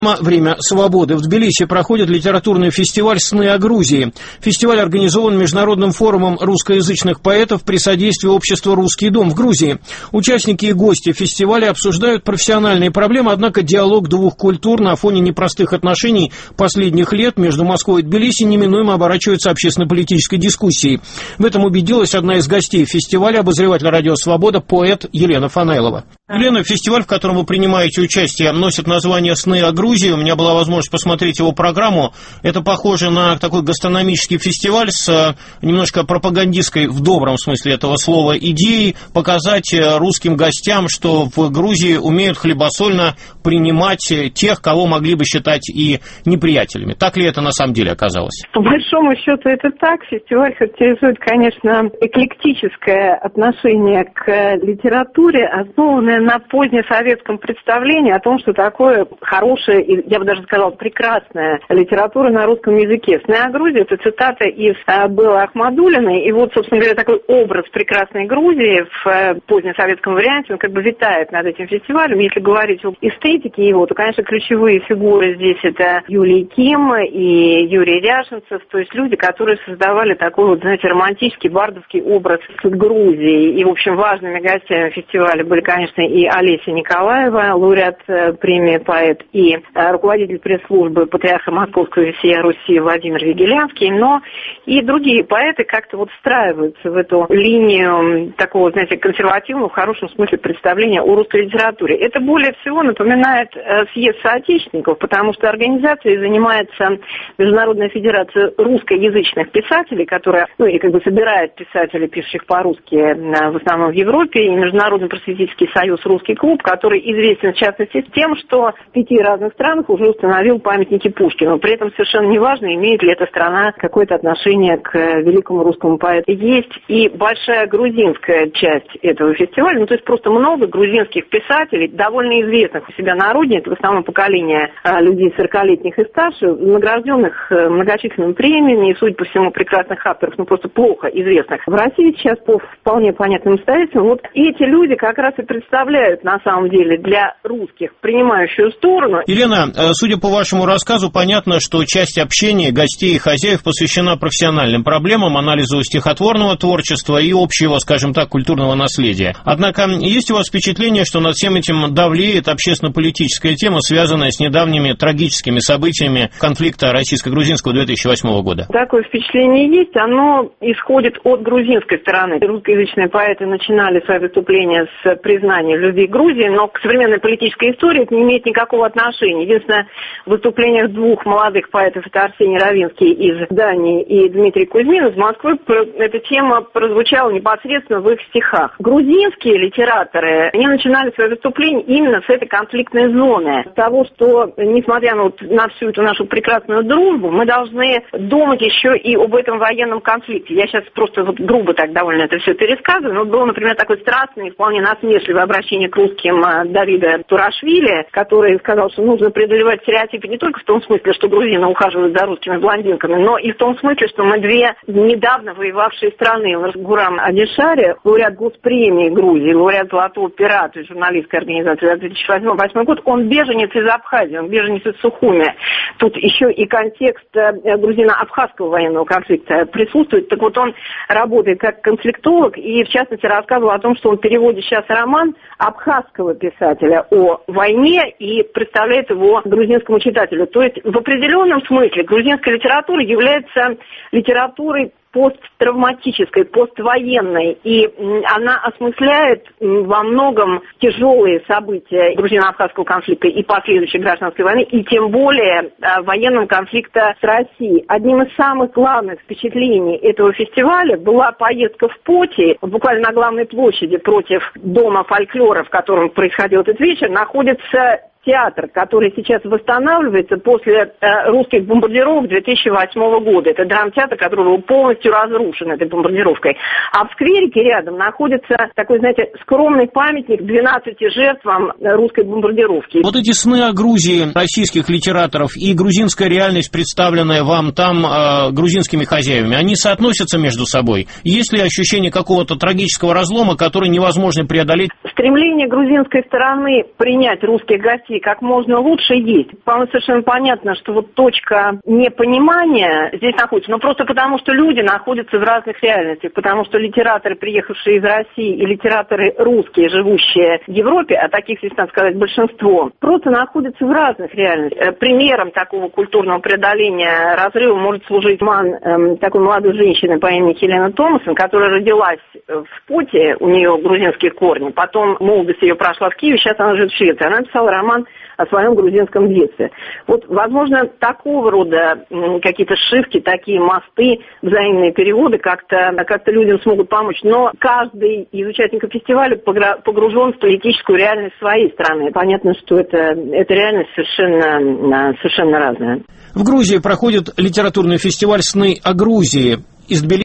Время свободы. В Тбилиси проходит литературный фестиваль «Сны о Грузии». Фестиваль организован Международным форумом русскоязычных поэтов при содействии общества «Русский дом» в Грузии. Участники и гости фестиваля обсуждают профессиональные проблемы, однако диалог двух культур на фоне непростых отношений последних лет между Москвой и Тбилиси неминуемо оборачивается общественно-политической дискуссией. В этом убедилась одна из гостей фестиваля, обозреватель «Радио Свобода», поэт Елена Фанайлова. Елена, фестиваль, в котором вы принимаете участие, носит название «Сны о Грузии». У меня была возможность посмотреть его программу. Это похоже на такой гастрономический фестиваль с немножко пропагандистской, в добром смысле этого слова, идеей показать русским гостям, что в Грузии умеют хлебосольно принимать тех, кого могли бы считать и неприятелями. Так ли это на самом деле оказалось? По большому счету это так. Фестиваль характеризует, конечно, эклектическое отношение к литературе, основанное на позднесоветском представлении о том, что такое хорошая и, я бы даже сказала, прекрасная литература на русском языке. «Сны о Грузии» — это цитата из Беллы Ахмадуллиной. И вот, собственно говоря, такой образ прекрасной Грузии в позднесоветском варианте, он как бы витает над этим фестивалем. Если говорить об эстетике его, то, конечно, ключевые фигуры здесь это Юлий Ким и Юрий Ряшенцев, то есть люди, которые создавали такой вот, знаете, романтический, бардовский образ Грузии. И, в общем, важными гостями фестиваля были, конечно, и Олеся Николаева, лауреат премии «Поэт», и руководитель пресс-службы патриарха Московского и всея Руси Владимир Вигелянский, но и другие поэты как-то вот встраиваются в эту линию такого, знаете, консервативного, в хорошем смысле, представления о русской литературе. Это более всего напоминает съезд соотечественников, потому что организацией занимается Международная федерация русскоязычных писателей, которая, и как бы собирает писателей, пишущих по-русски, в основном в Европе, и Международный просветительский союз «Русский клуб», который известен, в частности, тем, что в 5 разных странах уже установил памятники Пушкину. При этом совершенно неважно, имеет ли эта страна какое-то отношение к великому русскому поэту. Есть и большая грузинская часть этого фестиваля, то есть просто много грузинских писателей, довольно известных у себя на родине, это в основном поколение людей 40-летних и старше, награжденных многочисленными премиями и, судя по всему, прекрасных авторов, просто плохо известных в России сейчас по вполне понятным обстоятельствам. Вот эти люди как раз и представляют, на самом деле, для русских принимающую сторону. Елена, судя по вашему рассказу, понятно, что часть общения гостей и хозяев посвящена профессиональным проблемам, анализу стихотворного творчества и общего, скажем так, культурного наследия. Однако, есть у вас впечатление, что над всем этим давлеет общественно-политическая тема, связанная с недавними трагическими событиями конфликта российско-грузинского 2008 года? Такое впечатление есть. Оно исходит от грузинской стороны. Русскоязычные поэты начинали свои выступления с признания любви к Грузии, но к современной политической истории это не имеет никакого отношения. Единственное, в выступлениях двух молодых поэтов, это Арсений Равинский из Дании и Дмитрий Кузьмин из Москвы, эта тема прозвучала непосредственно в их стихах. Грузинские литераторы, они начинали свои выступления именно с этой конфликтной зоны. С того, что, несмотря на всю эту нашу прекрасную дружбу, мы должны думать еще и об этом военном конфликте. Я сейчас просто грубо так довольно это все пересказываю, но было, например, такое страстное, вполне насмешливое обращение к русским Давида Турашвили, который сказал, что нужно преодолевать стереотипы не только в том смысле, что грузины ухаживают за русскими блондинками, но и в том смысле, что мы две недавно воевавшие страны. Гурам Адишари, лауреат Госпремии Грузии, лауреат Золотого пера, то есть журналистской организации за 2008 год, он беженец из Абхазии, он беженец из Сухуми. Тут еще и контекст грузино-абхазского военного конфликта присутствует. Так вот, он работает как конфликтолог и, в частности, рассказывал о том, что он переводит сейчас роман абхазского писателя о войне и представляет его грузинскому читателю. То есть, в определенном смысле грузинская литература является литературой посттравматической, поствоенной, и она осмысляет во многом тяжелые события грузино-абхазского конфликта и последующей гражданской войны, и тем более военного конфликта с Россией. Одним из самых главных впечатлений этого фестиваля была поездка в Поти, буквально на главной площади против Дома фольклора, в котором происходил этот вечер, находится театр, который сейчас восстанавливается после русских бомбардировок 2008 года. Это драмтеатр, который был полностью разрушен этой бомбардировкой. А в скверике рядом находится такой, знаете, скромный памятник 12 жертвам русской бомбардировки. Вот эти сны о Грузии российских литераторов и грузинская реальность, представленная вам там грузинскими хозяевами, они соотносятся между собой? Есть ли ощущение какого-то трагического разлома, который невозможно преодолеть? Стремление грузинской стороны принять русских гостей России как можно лучше есть. По-моему, совершенно понятно, что вот точка непонимания здесь находится. Но просто потому, что люди находятся в разных реальностях. Потому что литераторы, приехавшие из России, и литераторы русские, живущие в Европе, а таких здесь, надо сказать, большинство, просто находятся в разных реальностях. Примером такого культурного преодоления разрыва может служить роман такой молодой женщины по имени Хелена Томасон, которая родилась в Путе, у нее грузинские корни, потом молодость ее прошла в Киеве, сейчас она живет в Швеции. Она написала роман о своем грузинском детстве. Вот, возможно, такого рода какие-то сшивки, такие мосты, взаимные переводы как-то людям смогут помочь. Но каждый из участников фестиваля погружен в политическую реальность своей страны. Понятно, что это реальность совершенно разная. В Грузии проходит литературный фестиваль «Сны о Грузии». Из Тбилиси